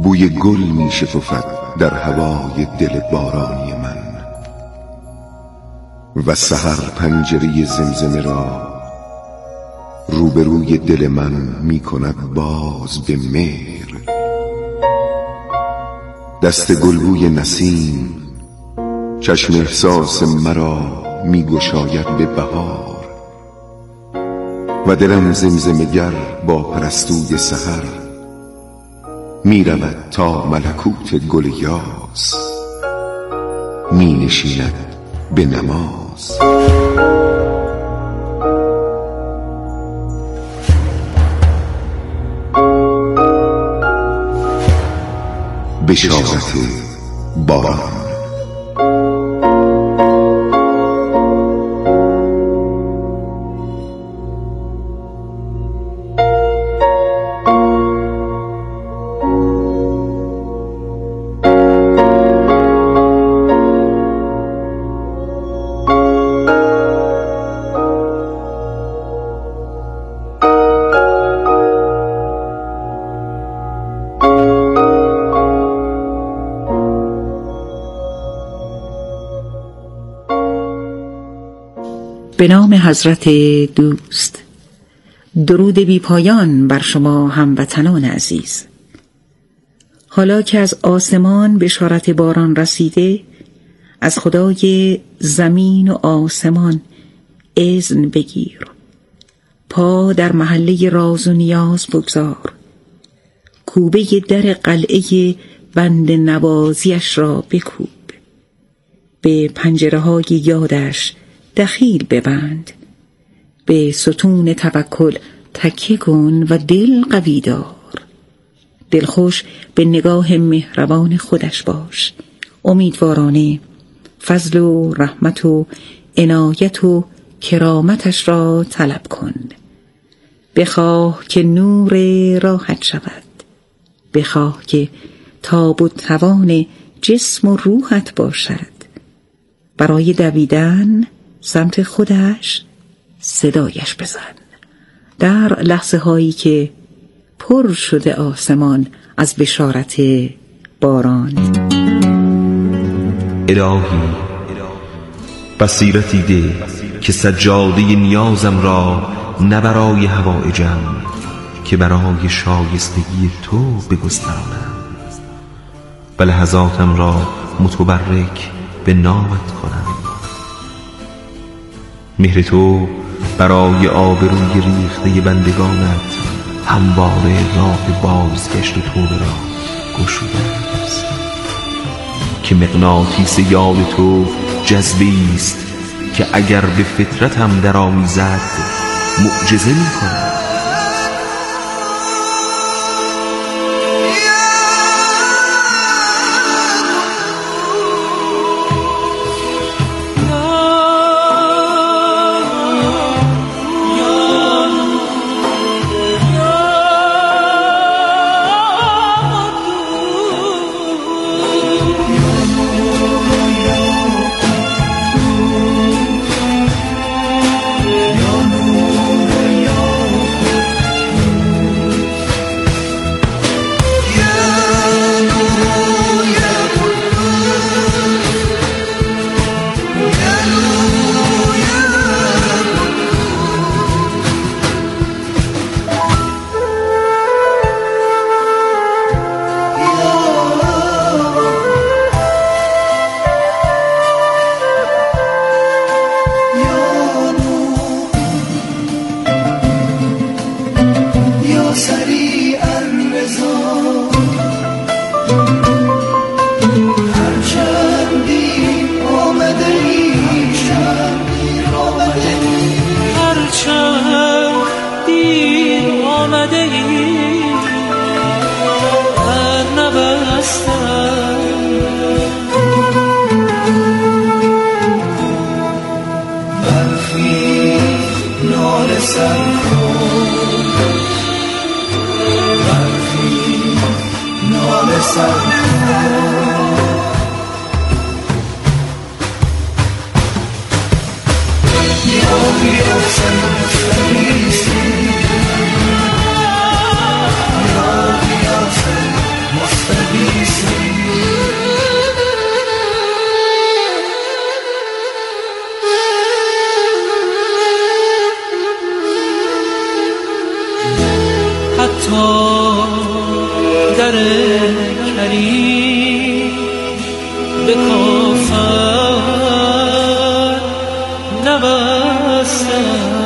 بوی گل می شکفد در هوای دل بارانی من و سحر پنجره زمزمه را روبروی دل من می کند باز به مهر. دست گلبوی نسیم چشم احساس مرا می گشاید به بهار و دلم زمزمه گر با پرستوی سحر می رود تا ملکوت گل یاس می نشیند به نماز. بشارت باران. به نام حضرت دوست. درود بی پایان بر شما هموطنان عزیز. حالا که از آسمان بشارت باران رسیده، از خدای زمین و آسمان اذن بگیر. پا در محله راز و نیاز بگذار. کوبه در قلعه بند نوازیش را بکوب. به پنجره های یادش دخیل ببند. به ستون توکل تکیه کن و دل قوی دار. دلخوش به نگاه مهربان خودش باش. امیدوارانه فضل و رحمت و عنایت و کرامتش را طلب کن. بخواه که نور راحت شود. بخواه که تاب و توان جسم و روحت باشد. برای دویدن سمت خودش صدایش بزن. در لحظه هایی که پر شده آسمان از بشارت باران. الهی بصیرتی ده که سجاده نیازم را نه برای حوائجم که برای شایستگی تو بگسترانم، و لحظاتم را متبرک به نامت کنم. مهر تو برای آبروی ریخته بندگانت همواره راه بازگشت توبه را گشوده است، که مغناطیس یاد تو جذبی است که اگر به فطرتم در آمیزد معجزه می کند. مستقیم در کریم به کافر نبستم.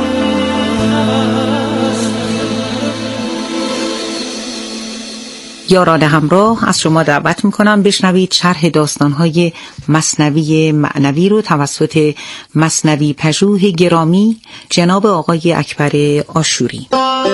یاران همراه، از شما دعوت میکنم بشنوید شرح داستانهای مثنوی معنوی رو توسط مثنوی پژوه گرامی جناب آقای اکبر آشوری.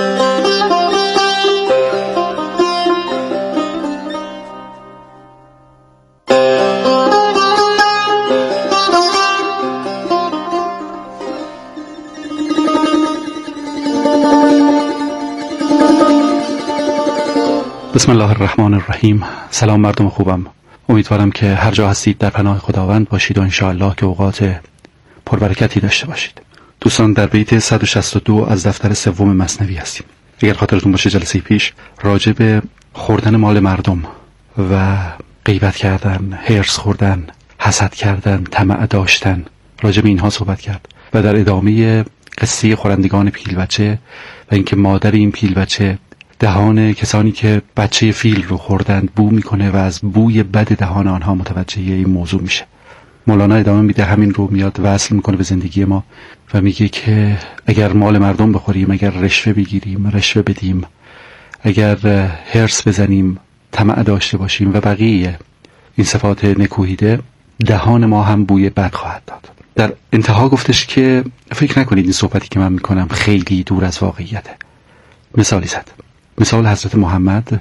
بسم الله الرحمن الرحیم. سلام مردم خوبم. امیدوارم که هر جا هستید در پناه خداوند باشید و انشاءالله که اوقات پربرکتی داشته باشید. دوستان، در بیت 162 از دفتر سوم مثنوی هستیم. اگر خاطرتون باشه جلسه پیش راجع به خوردن مال مردم و غیبت کردن، حرص خوردن، حسد کردن، طمع داشتن، راجع به اینها صحبت کرد و در ادامه قصه خورندگان پیل بچه و اینکه مادر این پیل بچه دهان کسانی که بچه فیل رو خوردند بو میکنه و از بوی بد دهان آنها متوجه این موضوع میشه. مولانا ادامه میده، همین رو میاد وصل میکنه به زندگی ما و میگه که اگر مال مردم بخوریم، اگر رشوه بگیریم، رشوه بدیم، اگر حرص بزنیم، طمع داشته باشیم و بقیه این صفات نکوهیده، دهان ما هم بوی بد خواهد داد. در انتها گفتش که فکر نکنید این صحبتی که من میکنم خیلی دور از واقعیته. مثالی زد، مثال حضرت محمد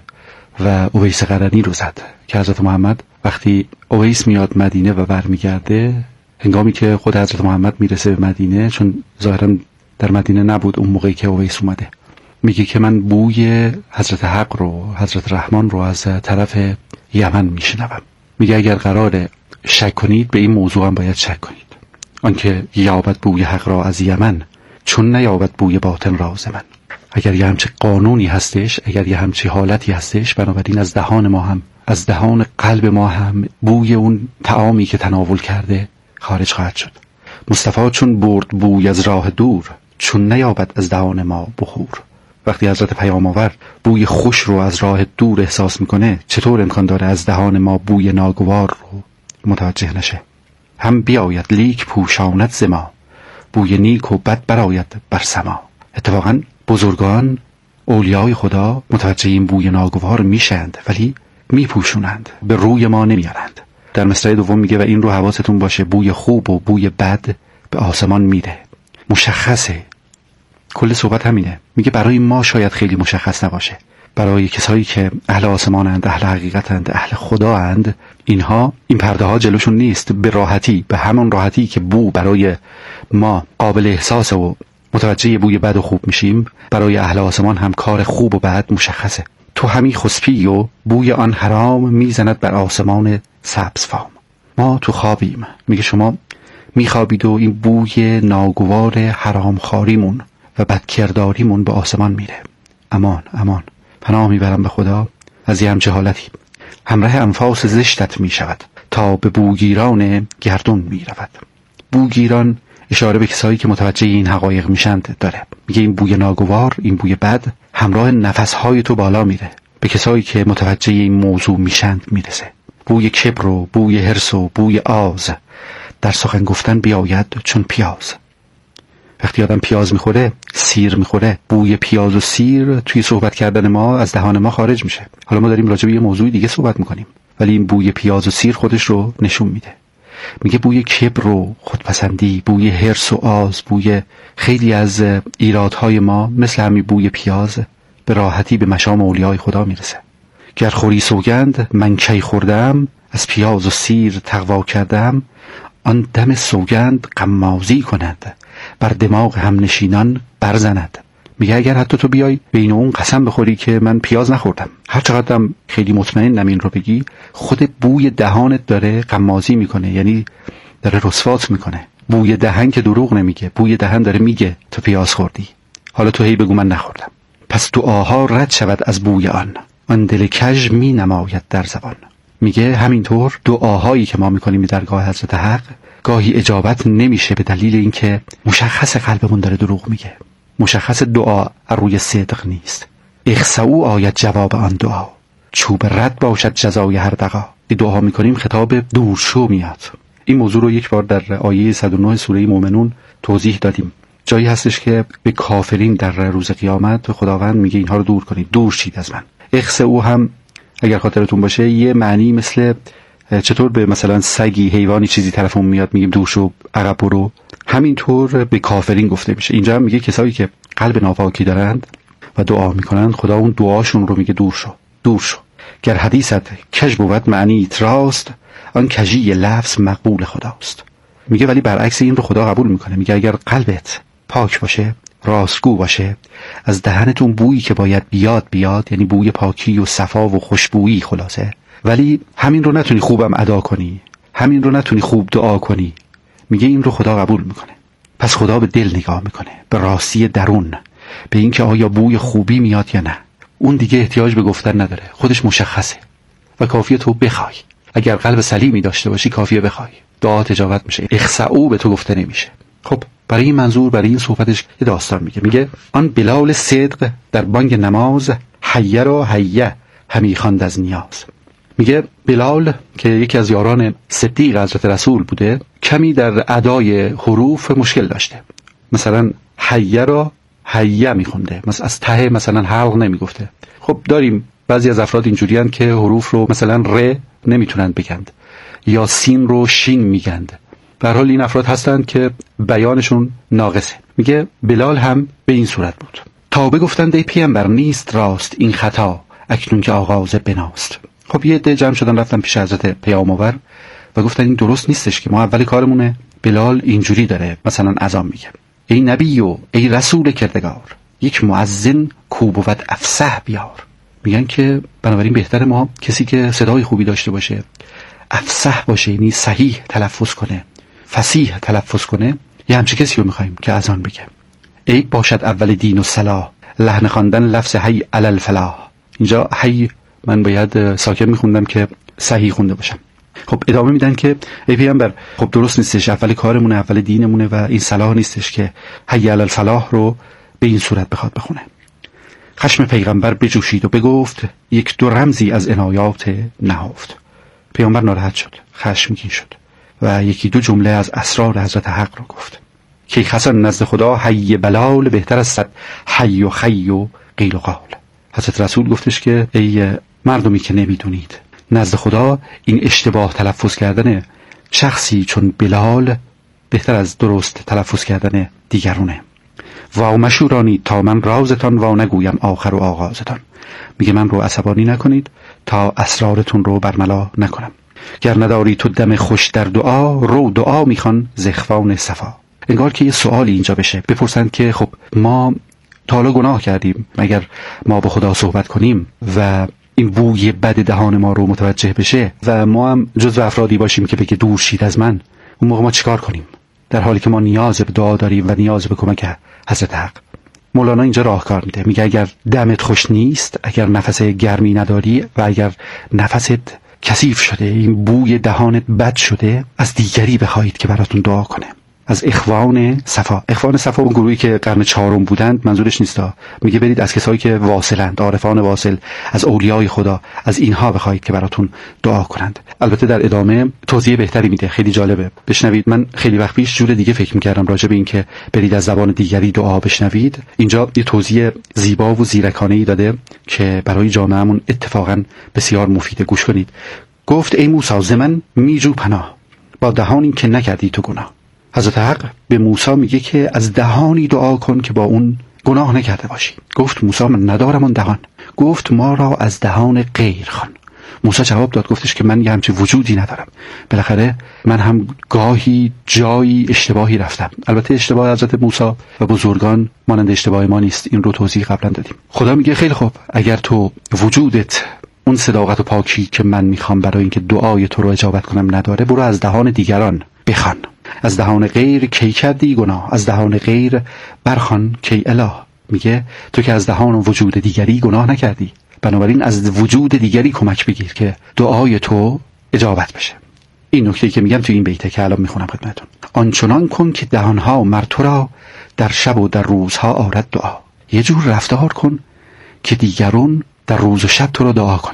و اویس قرنی رو زد که حضرت محمد وقتی اویس میاد مدینه و برمیگرده، هنگامی که خود حضرت محمد میرسه به مدینه، چون ظاهرا در مدینه نبود اون موقعی که اویس اومده، میگه که من بوی حضرت حق رو، حضرت رحمان رو از طرف یمن میشنوم. میگه اگر قراره شک کنید به این موضوع هم باید شک کنید، آنکه یابد بوی حق را از یمن چون نیابد بوی باطن را از من. اگر یه همچه قانونی هستش، اگر یه همچه حالتی هستش، بنابراین از دهان ما هم، از دهان قلب ما هم بوی اون طعامی که تناول کرده خارج خواهد شد. مصطفی چون برد بوی از راه دور، چون نیابد از دهان ما بخور. وقتی حضرت پیام آور بوی خوش رو از راه دور احساس میکنه، چطور امکان داره از دهان ما بوی ناگوار رو متوجه نشه؟ هم بیاید لیک پوشاند ز ما، بوی نیک و بد براید بر سما. اتفاقاً بزرگان، اولیای خدا متوجه این بوی ناگوار میشند ولی میپوشونند، به روی ما نمیارند. در مصرع دوم میگه و این رو حواستون باشه، بوی خوب و بوی بد به آسمان میره، مشخصه. کل صحبت همینه. میگه برای ما شاید خیلی مشخص نباشه، برای کسایی که اهل آسمانند، اهل حقیقتند، اهل خدااند، اینها این پرده ها جلوشون نیست. به راحتی، به همون راحتی که بو برای ما قابل احساس و متوجه بوی بد و خوب میشیم، برای اهل آسمان هم کار خوب و بد مشخصه. تو همی خسپی و بوی آن حرام میزند بر آسمان سبز فام. ما تو خوابیم، میگه شما میخوابید و این بوی ناگوار حرام خاریمون و بدکرداریمون به آسمان میره. امان امان، پناه میبرم به خدا از یه همچه حالتی. همراه انفاس زشتت میشود تا به بوگیران گردون میرود. بوگیران اشاره به کسایی که متوجه این حقایق میشند داره. میگه این بوی ناگوار، این بوی بد همراه نفسهای تو بالا میره، به کسایی که متوجه این موضوع میشند میرسه. بوی کبر و بوی حرص و بوی آز در سخن گفتن بیاید چون پیاز. وقتی آدم پیاز میخوره، سیر میخوره، بوی پیاز و سیر توی صحبت کردن ما از دهان ما خارج میشه. حالا ما داریم راجع به یه موضوع دیگه صحبت میکنیم ولی این بوی پیاز و سیر خودش رو نشون میده. میگه بوی کبر و خودپسندی، بوی حرص و آز، بوی خیلی از ایرادهای ما مثل همین بوی پیاز به راحتی به مشام اولیای خدا میرسه. گر خوری سوگند من کی خوردم، از پیاز و سیر تقوا کردم، آن دم سوگند غمازی کند، بر دماغ هم نشینان برزند. میگه اگر حتی تو بیای بین اون قسم بخوری که من پیاز نخوردم، هر چقدرم خیلی مطمئنم این رو بگی، خود بوی دهانت داره غمازی میکنه، یعنی داره رسوات میکنه. بوی دهن که دروغ نمیگه، بوی دهن داره میگه تو پیاز خوردی. حالا تو هی بگو من نخوردم. پس دعاها رد شود از بوی آن دل کژ می نماید در زبان. میگه همینطور دعاهایی که ما میکنیم در درگاه حضرت حق گاهی اجابت نمیشه به دلیل اینکه مشخص قلبمون داره دروغ میگه، مشخص دعا روی صدق نیست. اخسعو آید جواب آن دعا. چوب رد باشد جزای هر دغا. دعا میکنیم خطاب دورشو میاد. این موضوع رو یک بار در آیه 109 سوره مومنون توضیح دادیم. جایی هستش که به کافرین در روز قیامت خداوند میگه اینها رو دور کنید، دور شید از من. اخس او هم اگر خاطرتون باشه یه معنی مثل چطور به مثلا سگی، حیوانی چیزی طرفمون میاد میگیم دور شو، عقب برو، همینطور به کافرین گفته میشه. اینجا هم میگه کسایی که قلب ناپاکی دارند و دعا میکنند خدا اون دعاشون رو میگه دور شو، دور شو. گر حدیثت کج بود معنی راست، آن کجی لفظ مقبول خداست. میگه ولی برعکس این رو خدا قبول میکنه. میگه اگر قلبت پاک باشه، راستگو باشه، از دهنتون بویی که باید بیاد، یعنی بوی پاکی و صفا و خوشبویی خلاصه، ولی همین رو نتونی خوبم ادا کنی، همین رو نتونی خوب دعا کنی، میگه این رو خدا قبول میکنه. پس خدا به دل نگاه میکنه، به راستی درون، به این که آیا بوی خوبی میاد یا نه. اون دیگه احتیاج به گفتن نداره، خودش مشخصه و کافیه تو بخوای. اگر قلب سلیمی داشته باشی کافیه بخوای، دعا اجابت میشه. اخسعو به تو گفته نمیشه. خب برای این منظور، برای این صحبتش یه داستان میگه آن بلال صدق در بانگ نماز، حیه را حیه همی خواند از نیاز. میگه بلال که یکی از یاران صدیق حضرت رسول بوده، کمی در ادای حروف مشکل داشته. مثلا حیه را حیه میخونده، مثلا از ته مثلا حلق نمیگفته. خب داریم بعضی از افراد اینجوریان که حروف رو مثلا ر نمیتونن بگند یا سین رو شین میگند. به هر حال این افراد هستند که بیانشون ناقصه. میگه بلال هم به این صورت بود. تا بگفتند ای پیامبر نیست راست این خطا، اکنون که آغاز بناست. خب یه عده جمع شدن رفتن پیش حضرت پیامبر و گفتن این درست نیستش که ما اول کارمونه. بلال اینجوری داره مثلا اذان میگه ای نبی و ای رسول کردگار، یک مؤذن کو بود افصح بیار. میگن که بنابراین بهتره ما کسی که صدای خوبی داشته باشه، افصح باشه، یعنی صحیح تلفظ کنه، فصیح تلفظ کنه، یه همچه کسی رو میخوایم که اذان بگه. ای باشد اول دین و صلاح، لحن خواندن لفظ حی علی الفلاح. اینجا حی من باید ساکن میخوندم که صحیح خونده باشم. خب ادامه میدن که ای پیامبر خب درست نیستش، اول کارمونه، اول دینمونه و این صلاح نیستش که حی علی الفلاح رو به این صورت بخواد بخونه. خشم پیغمبر بجوشید و بگفت، یک دو رمزی از عنایات نهفت. پیامبر ناراحت شد، خشمگین شد و یکی دو جمله از اسرار حضرت حق رو گفت که خسن نزد خدا حی بلال بهتر از صد حی و خی و قیل و قال. حضرت رسول گفتش که ای مردمی که نمیدونید، نزد خدا این اشتباه تلفظ کردن شخصی چون بلال بهتر از درست تلفظ کردن دیگرونه. و مشورانی تا من رازتان و نگویم آخر و آغازتان. میگه من رو عصبانی نکنید تا اسرارتون رو برملا نکنم. گر نداری تو دم خوش در دعا، رو دعا میخوان زخوان صفا. انگار که یه سوالی اینجا بشه، بپرسند که خب ما تا حالا گناه کردیم، اگر ما با خدا صحبت کنیم و این بوی بد دهان ما رو متوجه بشه و ما هم جزو افرادی باشیم که بگه دور شید از من، اون موقع ما چیکار کنیم؟ در حالی که ما نیاز به دعا داریم و نیاز به کمک حضرت حق. مولانا اینجا راهکار میده، میگه اگر دمت خوش نیست، اگر نفس گرمی نداری و اگر نفست کثیف شده، این بوی دهانت بد شده، از دیگری بخواهید که براتون دعا کنه. از اخوان صفا. اخوان صفا اون گروهی که قرن چهارم بودند منظورش نیستا، میگه برید از کسایی که واصلند، عارفان واصل، از اولیای خدا، از اینها بخواید که براتون دعا کنند. البته در ادامه توضیح بهتری میده، خیلی جالبه، بشنوید. من خیلی وقت پیش جور دیگه فکر میکردم راجع به این که برید از زبان دیگری دعا بشنوید. اینجا یه توضیح زیبا و زیرکانه‌ای داده که برای جامعهمون اتفاقا بسیار مفیده. گوش کنید. گفت ای موسی ز من میجو پناه، با دهانی که نکردی تو گناه. حضرت حق به موسی میگه که از دهانی دعا کن که با اون گناه نکرده باشی. گفت موسی من ندارم اون دهان. گفت ما را از دهان غیر خوان. موسی جواب داد، گفتش که من یه همچین وجودی ندارم، بالاخره من هم گاهی جایی اشتباهی رفتم. البته اشتباه حضرت موسی و بزرگان مانند اشتباه ما نیست، این رو توضیح قبلا دادیم. خدا میگه خیلی خوب، اگر تو وجودت اون صداقت و پاکی که من میخوام برای اینکه دعای تو رو اجابت کنم نداره، برو از دهان دیگران بخوان. از دهان غیر کی کردی گناه، از دهان غیر برخوان کی اله. میگه تو که از دهان وجود دیگری گناه نکردی، بنابراین از وجود دیگری کمک بگیر که دعای تو اجابت بشه. این نکته که میگم تو این بیته که الان میخونم خدمتتون، آنچنان کن که دهانها مر تو را در شب و در روزها آرد دعا. یه جور رفتار کن که دیگران در روز و شب تو را دعا کنند.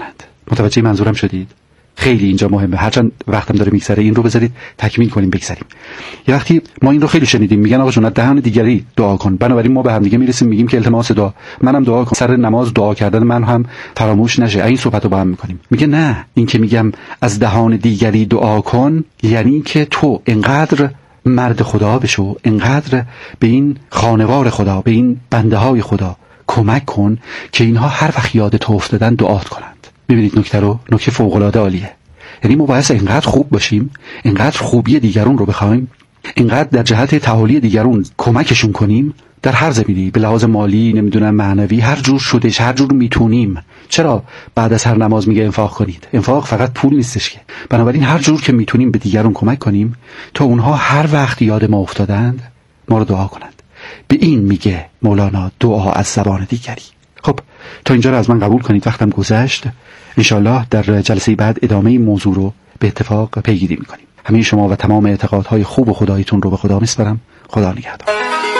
متوجه منظورم شدید؟ خیلی اینجا مهمه. هرچند وقتم داره میگذره این رو بذارید تکمیل کنیم بگذریم. یه وقتی ما این رو خیلی شنیدیم میگن آقا جون از دهان دیگری دعا کن، بنابراین ما به هم دیگه میرسیم میگیم که التماس دعا، منم دعا کن، سر نماز دعا کردن من هم فراموش نشه. این صحبتو با هم میکنیم. میگه نه، این که میگم از دهان دیگری دعا کن یعنی که تو انقدر مرد خدا بشو، انقدر به این خانوار خدا، به این بنده های خدا کمک کن که اینها هر وقت یاد تو افتادن دعات کنند. میبینید نکته رو؟ نکته فوق العاده عالیه. یعنی ما باید اینقدر خوب باشیم، اینقدر خوبی دیگرون رو بخوایم، اینقدر در جهت تعالی دیگرون کمکشون کنیم در هر زمینه‌ای، به لحاظ مالی، نمیدونم معنوی، هر جور شدش، هر جور میتونیم. چرا بعد از هر نماز میگه انفاق کنید؟ انفاق فقط پول نیستش که. بنابراین هر جور که میتونیم به دیگرون کمک کنیم تا اونها هر وقت یاد ما افتادند ما رو دعا کنند. به این میگه مولانا دعا از زبان دیگری. خب تا اینجا رو از من قبول کنید، وقتم گذشت. انشالله در جلسه بعد ادامه این موضوع رو به اتفاق پیگیری میکنیم. همه شما و تمام اعتقادهای خوب و خداییتون رو به خدا میسپارم. خدا نگهدار.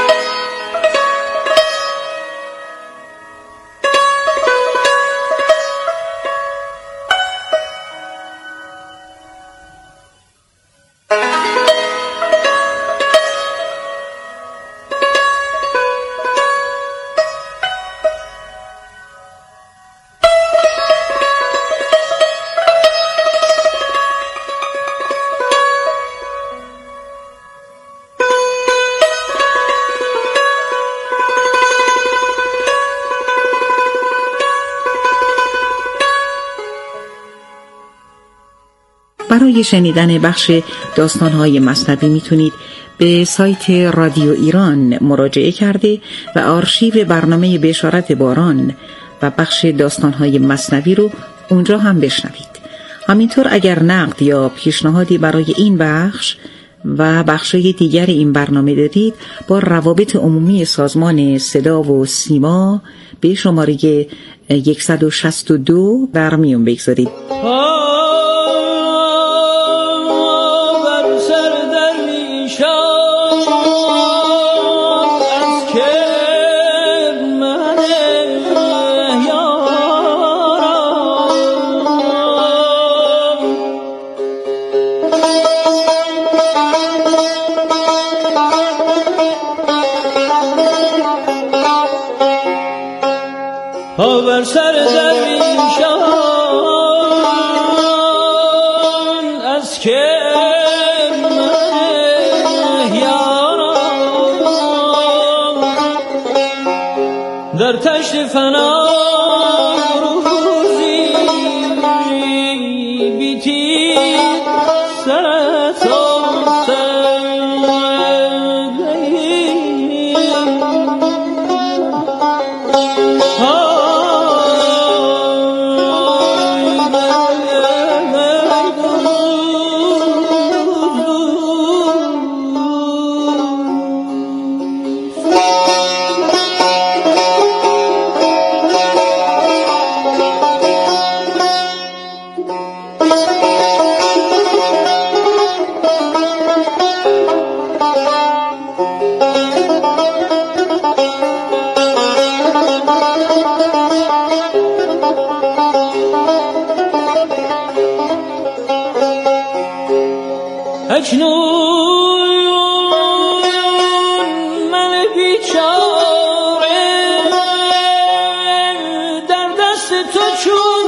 برای شنیدن بخش داستان‌های مثنوی میتونید به سایت رادیو ایران مراجعه کرده و آرشیو برنامه بشارت باران و بخش داستان‌های مثنوی رو اونجا هم بشنوید. همینطور اگر نقد یا پیشنهادی برای این بخش و بخش‌های دیگر این برنامه دارید، با روابط عمومی سازمان صدا و سیما به شماره 162 در میون بگذارید. بر سر درویشان از که من یارم در تشت فنا روزی بیتی سرطان اکنون من بیچاره در دست تو چون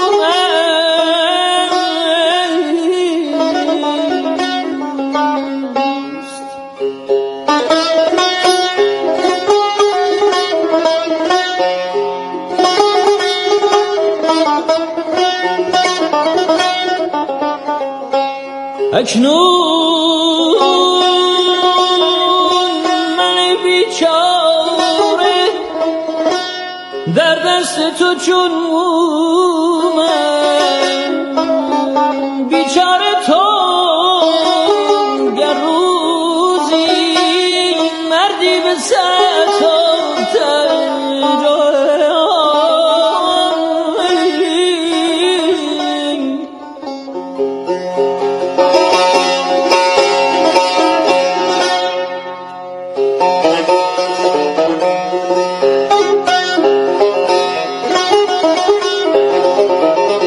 اکنون من بیچاره در دست تو چون مومم بیچاره تو گر روزی مردی به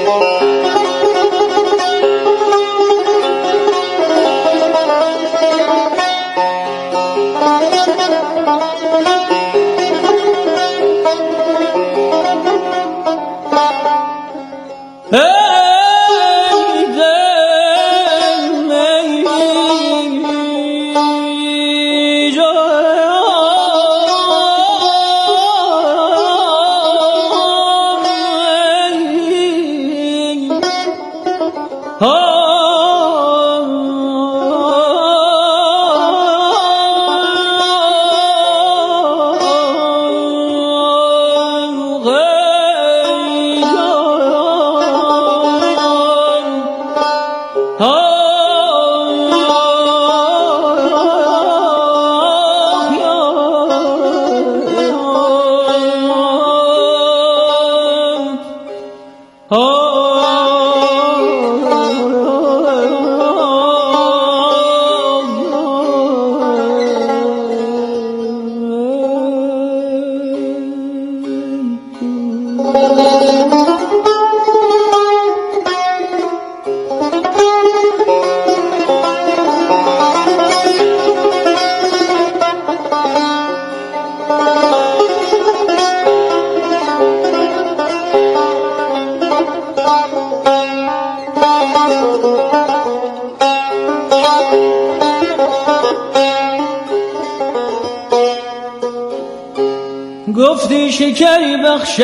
گفتی شکری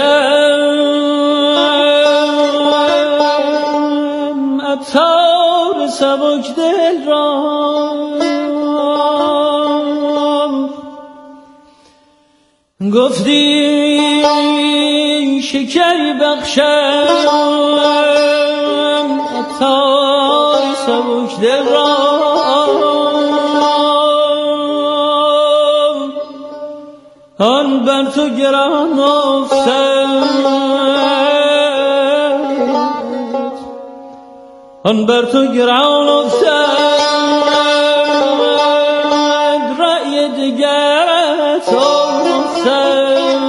بخشم عطار سبک دل را، گفتی شکری بخشم عطار سبک دل را، آن بر تو گران افتد، آن بر تو گران افتد، رأی دیگرت افتد،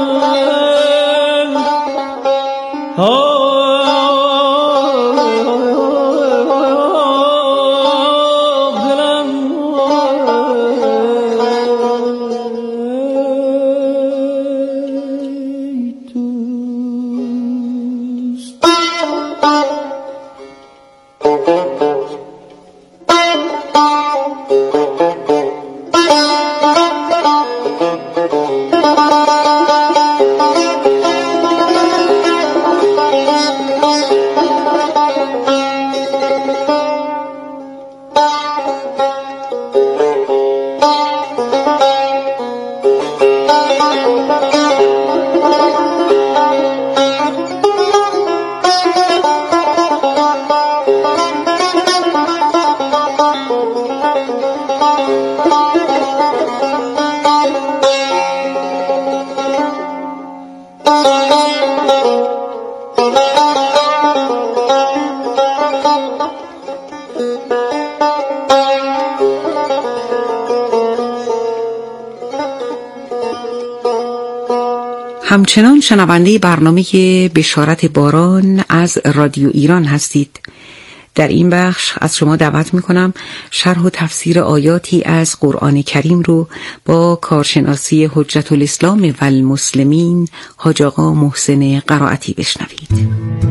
همچنان شنونده برنامه بشارت باران از رادیو ایران هستید. در این بخش از شما دعوت میکنم شرح و تفسیر آیاتی از قرآن کریم رو با کارشناسی حجت الاسلام و المسلمین حاج آقا محسن قرائتی بشنوید.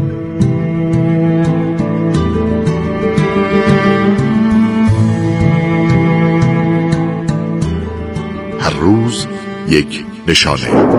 هر روز یک نشانه.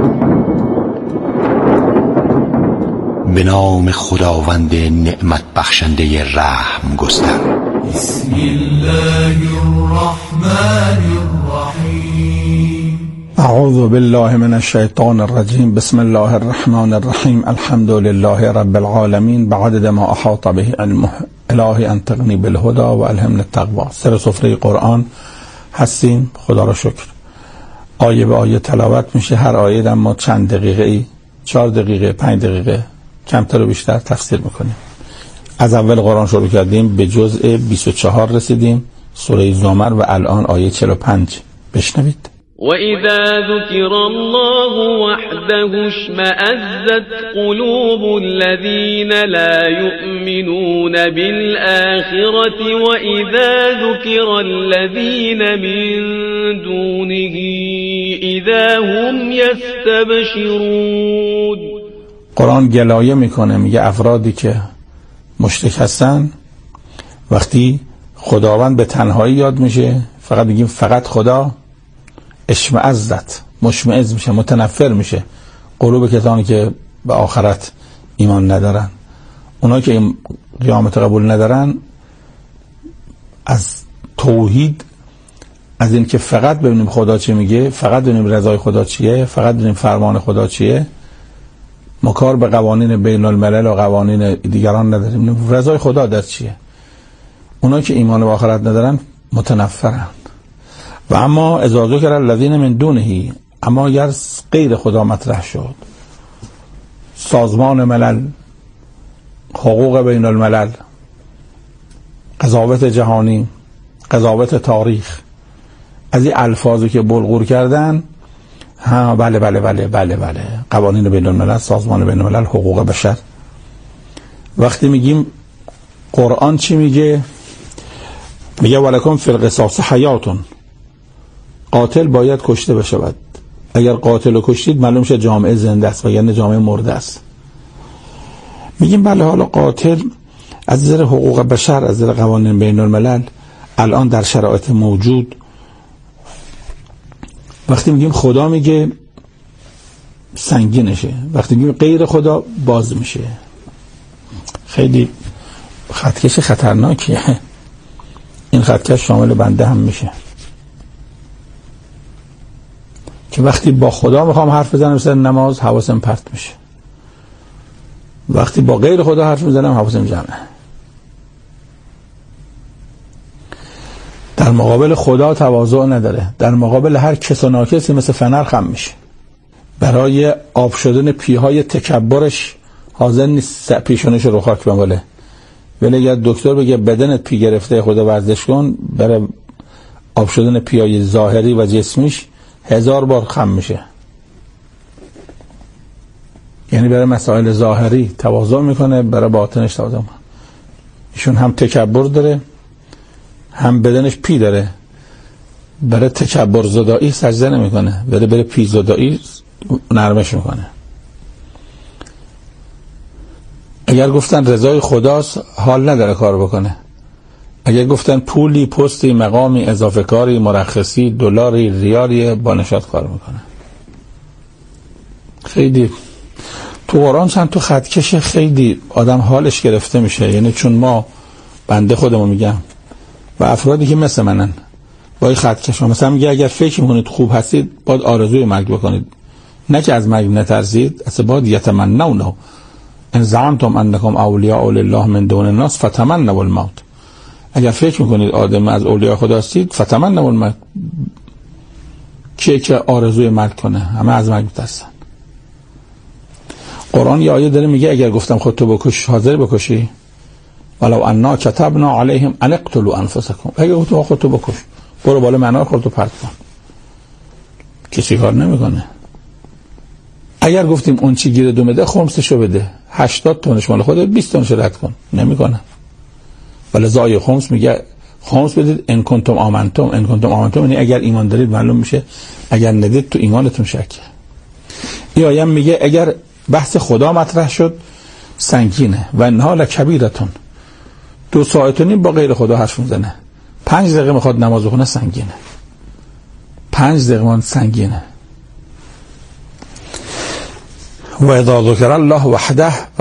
به نام خداوند نعمت بخشنده رحم گستر. بسم الله الرحمن الرحیم. اعوذ بالله من الشیطان الرجیم. بسم الله الرحمن الرحیم. الحمد لله رب العالمین بعدد ما احاط به علمه. الهی انطقنی بالهدى و الهمنی التقوی. سر سفره قرآن هستیم، خدا را شکر. آیه به آیه تلاوت میشه. هر آیه ما چند دقیقه ای، 4 دقیقه 5 دقیقه کمتر و بیشتر تفسیر میکنیم. از اول قرآن شروع کردیم، به جزء 24 رسیدیم، سوره زمر، و الان آیه 45. بشنوید. وَإِذَا ذُكِرَ اللَّهُ وَحْدَهُ اشْمَأَزَّتْ قُلُوبُ الَّذِينَ لَا يُؤْمِنُونَ بِالْآخِرَةِ وَإِذَا ذُكِرَ الَّذِينَ مِن دُونِهِ إِذَا هُمْ يَسْتَبْشِرُونَ. قرآن گلایه میکنه، میگه افرادی که مشرک هستن وقتی خداوند به تنهایی یاد میشه، فقط میگیم فقط خدا، اشمئزت، مشمئز میشه، متنفر میشه قلوب کسانی که به آخرت ایمان ندارن. اونایی که قیامت قبول ندارن از توحید، از این که فقط ببینیم خدا چی میگه، فقط ببینیم رضای خدا چیه، فقط ببینیم فرمان خدا چیه، ما کار به قوانین بین الملل و قوانین دیگران نداریم، رضای خدا در چیه. اونایی که ایمان به آخرت ندارن متنفرن. و اما اذا ذکر الذین من دونه، اما اگر غیر خدا مطرح شد، سازمان ملل، حقوق بین الملل، قضاوت جهانی، قضاوت تاریخ، از این الفاظی که بلغور کردن، ها بله بله بله بله بله، قوانین بین الملل، سازمان بین الملل، حقوق بشر. وقتی میگیم قرآن چی میگه؟ میگه ولکم فی القصاص حیاتون، قاتل باید کشته بشود. اگر قاتل رو کشتید معلوم شه جامعه زنده است و یعنی جامعه مرده است. میگیم بله، حالا قاتل از نظر حقوق بشر، از نظر قوانین بین الملل الان در شرایط موجود، وقتی میگیم خدا میگه سنگینشه، وقتی میگیم غیر خدا باز میشه. خیلی خطکش خطرناکیه. این خطکش شامل بنده هم میشه که وقتی با خدا میخوام حرف بزنم مثل نماز حواسم پرت میشه، وقتی با غیر خدا حرف میزنم حواسم جمعه. در مقابل خدا تواضع نداره، در مقابل هر کس و ناکسی مثل فنر خم میشه. برای آب شدن پیهای تکبرش حاضر نیست پیشونش رو خاک بماله. ولی اگر دکتر بگه بدنت پی گرفته خدا ورزش کن، برای آب شدن پیهای ظاهری و جسمیش 1000 بار خم میشه. یعنی برای مسائل ظاهری تواضع میکنه، برای باطنش تواضع میکنه. ایشون هم تکبر داره، هم بدنش پی داره. برای تکبر زدایی سجده نمیکنه، برای پی زدایی نرمش میکنه. اگر گفتن رضای خداست حال نداره کار بکنه. اگر گفتن پولی، پستی، مقامی، اضافه کاری، مرخصی، دلاری، ریالی، با نشاط کار میکنه. خیلی تو قرآن چند تو خطکش خیلی آدم حالش گرفته میشه. یعنی چون ما بنده خودمو میگم و افرادی که مثل منن با این خطکش ها، مثلا میگه اگر فکر میکنید خوب هستید باید آرزوی مرگ بکنید، نه که از مرگ نترسید. اصلا باید یتمنونه ان زعمتم انکم اولیاء لله من دون الناس فتمنوا الموت. اگر فکر میکنید آدم از اولیاء خدا هستید فتمنوا الموت. که آرزوی مرگ کنه؟ همه از مرگ میترسن. قرآن یه آیه داره میگه اگر گفتم خودتو بکش حاضر بکشی؟ ولو انا كتبنا عليهم ان اقتلوا انفسكم. اگر گفتم خودتو بکش، برو بالا منار خودتو پرت کن، کسی کار نمیکنه. اگر گفتیم اون چی گیره دومده خمسشو بده، 80 تونش مال خودت، 20 تونش رد کن، نمیکنه. ولی زای خمس میگه خمس بدید ان کنتم آمنتم. ان کنتم آمنتم یعنی اگر ایمان دارید معلوم میشه، اگر ندید تو ایمانتون شکه. این آیه میگه اگر بحث خدا مطرح شد سنگینه. و انها لکبیرتون، 2 ساعت و نیم با غیر خدا حرف میزنه، 5 دقیقه میخواد نماز بخونه سنگینه، 5 دقیقه من سنگینه. و اذا ذکر الله وحده